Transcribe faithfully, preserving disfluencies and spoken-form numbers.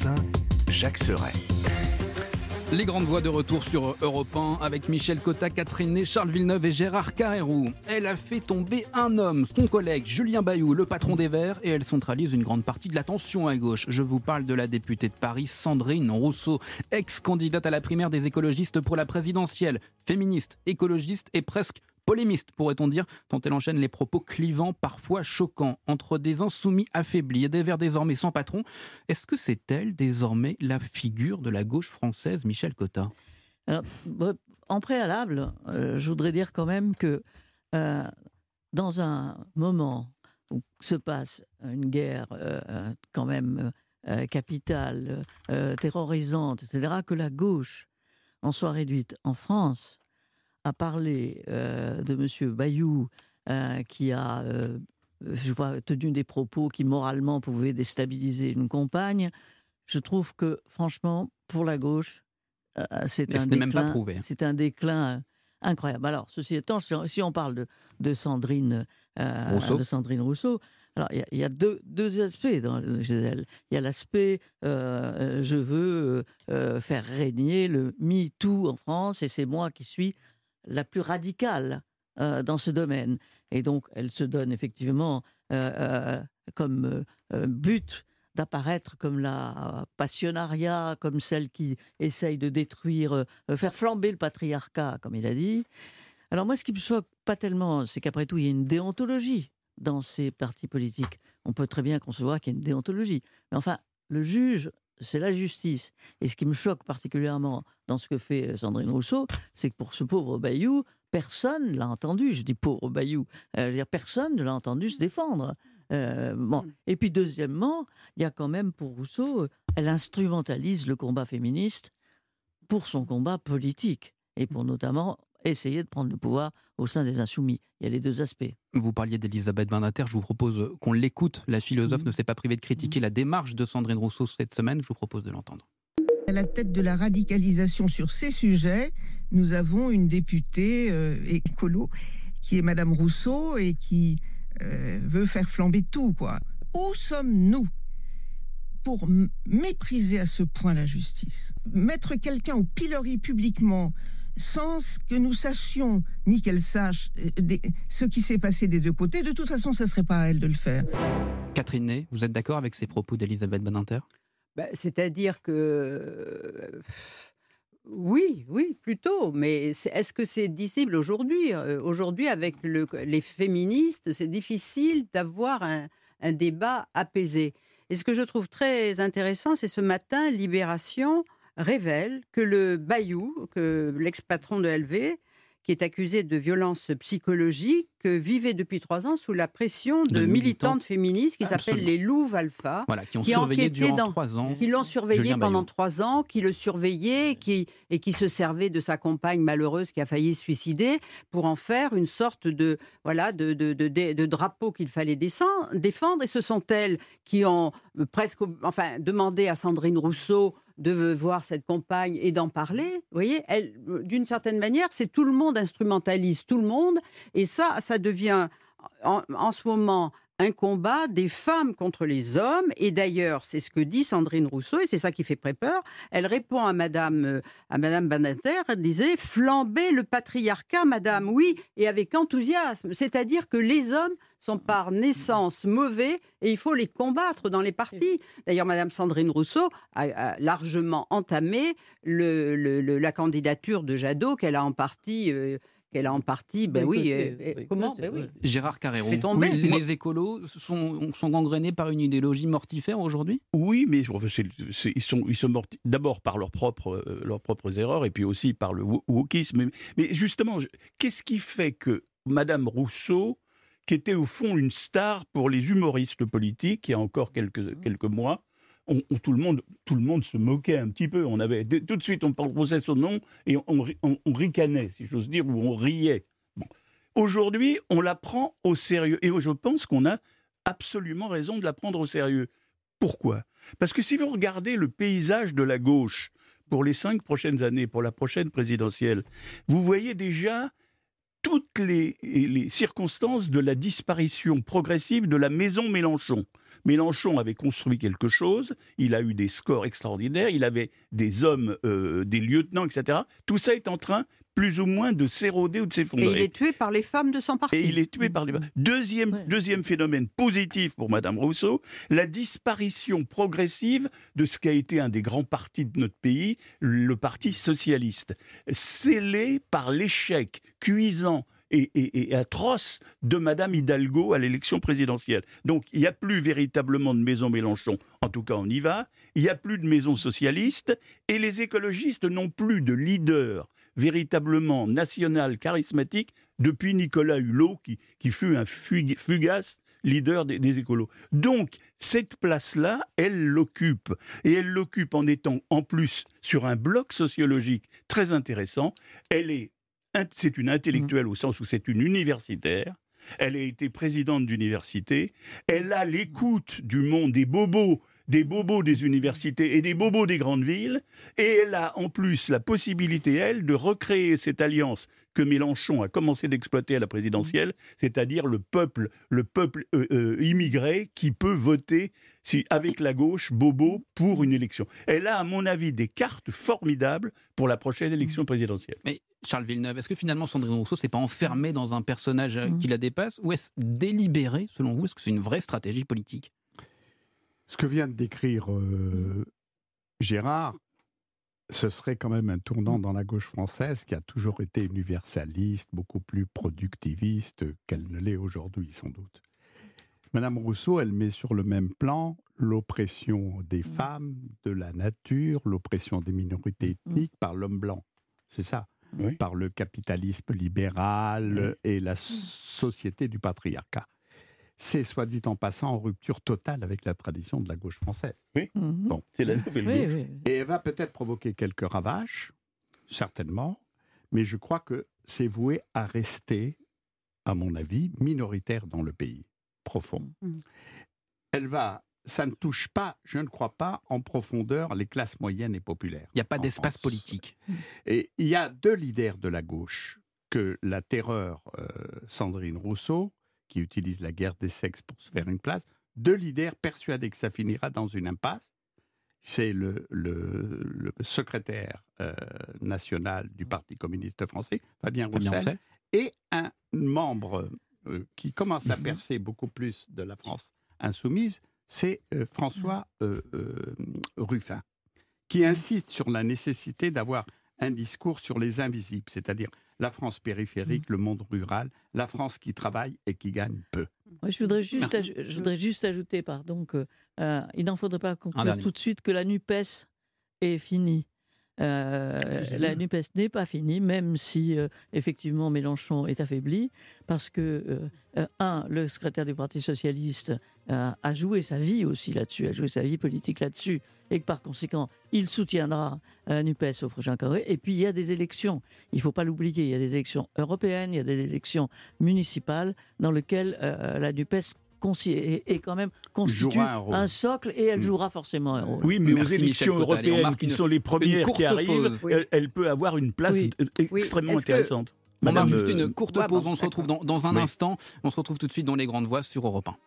matin, Jacques Serret. Les grandes voix de retour sur Europe un avec Michel Cotta, Catherine Ney, Charles Villeneuve et Gérard Carrérou. Elle a fait tomber un homme, son collègue Julien Bayou, le patron des Verts, et elle centralise une grande partie de l'attention à gauche. Je vous parle de la députée de Paris, Sandrine Rousseau, ex-candidate à la primaire des écologistes pour la présidentielle, féministe, écologiste et presque polémiste, pourrait-on dire, tant elle enchaîne les propos clivants, parfois choquants, entre des insoumis affaiblis et des Verts désormais sans patron. Est-ce que c'est elle, désormais, la figure de la gauche française, Michel Cotta ? Alors, en préalable, euh, je voudrais dire quand même que euh, dans un moment où se passe une guerre euh, quand même euh, capitale, euh, terrorisante, et cetera, que la gauche en soit réduite en France à parler euh, de M. Bayou, euh, qui a euh, je crois, tenu des propos qui moralement pouvaient déstabiliser une compagne, je trouve que franchement, pour la gauche, euh, c'est, Mais un ce n'est déclin, même pas prouvé. c'est un déclin incroyable. Alors, ceci étant, si on parle de, de, Sandrine, euh, Rousseau. de Sandrine Rousseau, alors il y, y a deux, deux aspects dans, chez elle. Il y a l'aspect euh, je veux euh, faire régner le MeToo en France et c'est moi qui suis la plus radicale euh, dans ce domaine. Et donc, elle se donne effectivement euh, euh, comme euh, but d'apparaître comme la passionnariat, comme celle qui essaye de détruire, euh, faire flamber le patriarcat, comme il a dit. Alors moi, ce qui me choque pas tellement, c'est qu'après tout, il y a une déontologie dans ces partis politiques. On peut très bien concevoir qu'il y a une déontologie. Mais enfin, le juge, c'est la justice. Et ce qui me choque particulièrement dans ce que fait Sandrine Rousseau, c'est que pour ce pauvre Bayou, personne ne l'a entendu. Je dis pauvre Bayou, euh, je veux dire, personne ne l'a entendu se défendre. Euh, bon. Et puis deuxièmement, il y a quand même pour Rousseau, elle instrumentalise le combat féministe pour son combat politique et pour notamment essayer de prendre le pouvoir au sein des Insoumis. Il y a les deux aspects. Vous parliez d'Elisabeth Badinter, je vous propose qu'on l'écoute. La philosophe mmh. ne s'est pas privée de critiquer mmh. la démarche de Sandrine Rousseau cette semaine, je vous propose de l'entendre. À la tête de la radicalisation sur ces sujets, nous avons une députée euh, écolo qui est Madame Rousseau et qui euh, veut faire flamber tout, quoi. Où sommes-nous pour m- mépriser à ce point la justice ? Mettre quelqu'un au pilori publiquement sans que nous sachions, ni qu'elle sache, euh, des, ce qui s'est passé des deux côtés, de toute façon, ça ne serait pas à elle de le faire. Catherine Ney, vous êtes d'accord avec ces propos d'Elisabeth Badinter ? Bah, c'est-à-dire que... Euh, oui, oui, plutôt. Mais c'est, est-ce que c'est dissible aujourd'hui ? euh, Aujourd'hui, avec le, les féministes, c'est difficile d'avoir un, un débat apaisé. Et ce que je trouve très intéressant, c'est ce matin, Libération révèle que le Bayou, que l'ex-patron de L V, qui est accusé de violence psychologique, vivait depuis trois ans sous la pression de, de militantes féministes qui Absolument. s'appellent les Louves Alpha, voilà, qui ont qui surveillé durant dans, trois ans, qui l'ont surveillé Julien pendant Bayou. trois ans, qui le surveillaient, qui et qui se servaient de sa compagne malheureuse qui a failli se suicider pour en faire une sorte de voilà de de de, de, de drapeau qu'il fallait descendre, défendre. Et ce sont elles qui ont presque enfin demandé à Sandrine Rousseau de voir cette compagne et d'en parler. Vous voyez, elle, d'une certaine manière, c'est tout le monde instrumentalise tout le monde, et ça, ça devient en, en ce moment un combat des femmes contre les hommes. Et d'ailleurs, c'est ce que dit Sandrine Rousseau, et c'est ça qui fait très peur. Elle répond à Madame, à Madame Badinter, elle disait « Flamber le patriarcat, Madame, oui, et avec enthousiasme ». C'est-à-dire que les hommes sont par naissance mauvais et il faut les combattre dans les partis. D'ailleurs, Madame Sandrine Rousseau a, a largement entamé le, le, le, la candidature de Jadot, qu'elle a en partie... Euh, qu'elle a en partie, ben oui, euh, euh, comment ben oui. Gérard Carrérou, oui, les écolos sont, sont gangrénés par une idéologie mortifère aujourd'hui ? Oui, mais c'est, c'est, ils sont, ils sont mortifères d'abord par leurs propres, euh, leurs propres erreurs et puis aussi par le wokisme. Mais, mais justement, je, qu'est-ce qui fait que Madame Rousseau, qui était au fond une star pour les humoristes politiques il y a encore quelques, quelques mois, On, on, tout, le monde, tout le monde se moquait un petit peu. On avait, tout de suite, on prononçait son nom et on, on, on ricanait, si j'ose dire, ou on riait. Bon. Aujourd'hui, on la prend au sérieux. Et je pense qu'on a absolument raison de la prendre au sérieux. Pourquoi ? Parce que si vous regardez le paysage de la gauche pour les cinq prochaines années, pour la prochaine présidentielle, vous voyez déjà toutes les, les circonstances de la disparition progressive de la maison Mélenchon. Mélenchon avait construit quelque chose, il a eu des scores extraordinaires, il avait des hommes, euh, des lieutenants, et cetera. Tout ça est en train, plus ou moins, de s'éroder ou de s'effondrer. Et il est tué par les femmes de son parti. Et il est tué par les... Deuxième, Ouais. deuxième phénomène positif pour Madame Rousseau, la disparition progressive de ce qui a été un des grands partis de notre pays, le Parti socialiste, scellé par l'échec cuisant et, et, et atroce de Madame Hidalgo à l'élection présidentielle. Donc il n'y a plus véritablement de maison Mélenchon, en tout cas on y va, il n'y a plus de maison socialiste, et les écologistes n'ont plus de leader véritablement national, charismatique, depuis Nicolas Hulot, qui, qui fut un fug- fugace leader des, des écolos. Donc, cette place-là, elle l'occupe. Et elle l'occupe en étant, en plus, sur un bloc sociologique très intéressant. Elle est, c'est une intellectuelle au sens où c'est une universitaire. Elle a été présidente d'université. Elle a l'écoute du monde des bobos, des bobos des universités et des bobos des grandes villes. Et elle a en plus la possibilité, elle, de recréer cette alliance que Mélenchon a commencé d'exploiter à la présidentielle, c'est-à-dire le peuple, le peuple euh, euh, immigré qui peut voter si, avec la gauche, bobo, pour une élection. Elle a, à mon avis, des cartes formidables pour la prochaine élection présidentielle. Mais Charles Villeneuve, est-ce que finalement Sandrine Rousseau s'est pas enfermée dans un personnage Mmh. qui la dépasse, ou est-ce délibéré, selon vous? Est-ce que c'est une vraie stratégie politique? Ce que vient de décrire euh, Gérard, ce serait quand même un tournant dans la gauche française qui a toujours été universaliste, beaucoup plus productiviste qu'elle ne l'est aujourd'hui, sans doute. Madame Rousseau, elle met sur le même plan l'oppression des femmes, de la nature, l'oppression des minorités ethniques par l'homme blanc. C'est ça. Oui. Par le capitalisme libéral et la société du patriarcat. C'est, soit dit en passant, en rupture totale avec la tradition de la gauche française. Mhm. Bon. C'est la nouvelle Oui, gauche. oui. Et elle va peut-être provoquer quelques ravages, certainement, mais je crois que c'est voué à rester, à mon avis, minoritaire dans le pays, profond. Mhm. Elle va, ça ne touche pas, je ne crois pas, en profondeur les classes moyennes et populaires. Il n'y a pas en d'espace France. politique. Et il y a deux leaders de la gauche que la terreur euh, Sandrine Rousseau, qui utilise la guerre des sexes pour se faire une place, deux leaders persuadés que ça finira dans une impasse. C'est le, le, le secrétaire euh, national du Parti communiste français, Fabien Fabien Roussel, Roussel. et un membre euh, qui commence à percer beaucoup plus de la France insoumise, c'est euh, François euh, euh, Ruffin, qui insiste sur la nécessité d'avoir un discours sur les invisibles, c'est-à-dire la France périphérique, le monde rural, la France qui travaille et qui gagne peu. Moi, je, voudrais juste Merci. aj- je voudrais juste ajouter, pardon, que euh, il n'en faudrait pas Un conclure dernier. tout de suite que la NUPES est finie. Euh, la NUPES n'est pas finie, même si euh, effectivement Mélenchon est affaibli, parce que, euh, euh, un, le secrétaire du Parti Socialiste euh, a joué sa vie aussi là-dessus, a joué sa vie politique là-dessus, et que par conséquent, il soutiendra la NUPES au prochain congrès. Et puis il y a des élections, il ne faut pas l'oublier, il y a des élections européennes, il y a des élections municipales dans lesquelles euh, la NUPES consi- est, est quand même constitue Jouera un rôle. un socle, et elle jouera forcément un rôle. Oui, mais Merci, aux élections Michel Cotta. Allez, on européennes, marque qui une- sont les premières courte qui arrivent, pause. Oui. elle, elle peut avoir une place Oui. euh, Oui. extrêmement Est-ce que- intéressante. On marque Madame, juste euh, une courte ouais, pause, bon, on se retrouve dans, dans un Oui. instant. On se retrouve tout de suite dans Les Grandes Voix sur Europe un.